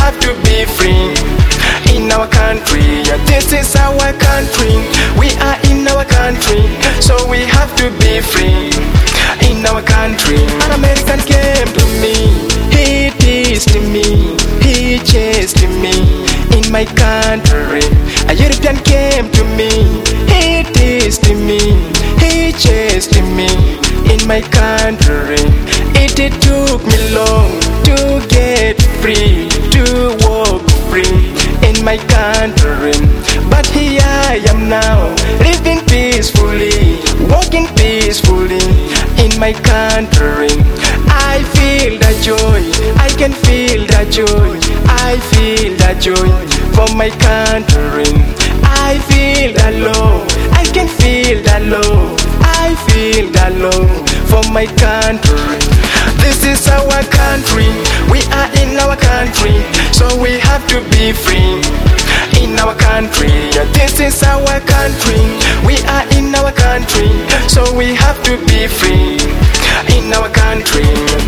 have to be free in our country. Yeah, this is our country. We are in our country, so we have to be free in our country. An American came to me, he teased me, he chased me in my country. A European came to me, he teased me, he chased me in my country. It took me long to get free, to walk free in my country. But here I am now, living peacefully, walking peacefully in my country. I feel the joy, I can feel the joy, I feel the joy for my country. I feel the love, I can feel the love, I feel the love for my country. This is our country, we are in our country, so we have to be free in our country. Yeah, this is our country, we are in our country, so we have to be free in our country.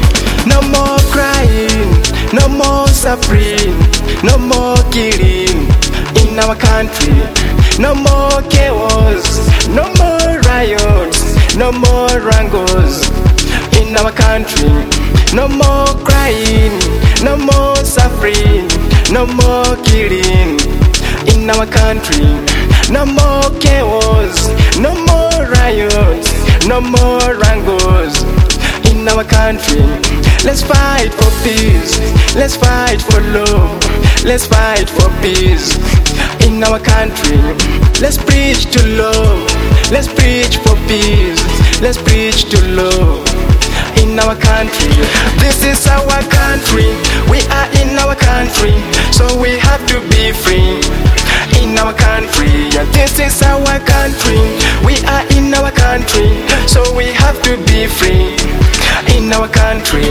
No more crying, no more suffering, no more killing in our country. No more chaos, no more riots, no more wrangles in our country. No more crying, no more suffering, no more killing in our country. No more chaos, no more riots, no more wrangles in our country. Let's fight for peace, let's fight for love, let's fight for peace in our country. Let's preach to love, let's preach for peace, let's preach to love in our country. This is our country, we are in our country, so we have to be free in our country. Yeah, this is our country, we are in our country, so we have to be free in our country.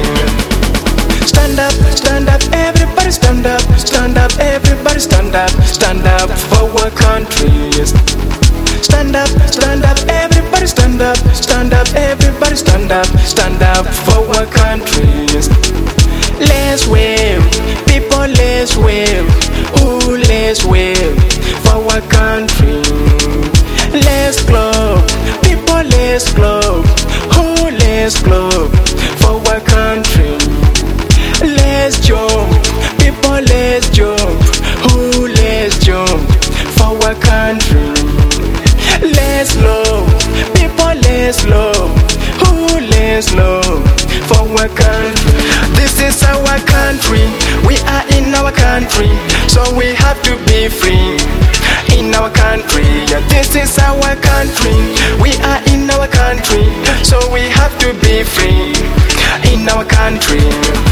Stand up, everybody stand up, everybody stand up for our country. Yes. Stand up, everybody stand up, everybody stand up for our country. Yes. Let's wave, people, let's wave, ooh, let's wave for our country. Let's club, people, let's club, ooh, let's club for our country. Let's jump, people, let's jump, ooh, let's jump for our country. Let's love, people, let's love, ooh, let's love for our country. This is our country, we are in our country, so we have to be free in our country. Yeah, this is our country, we are in our country, so we have to be free in our country.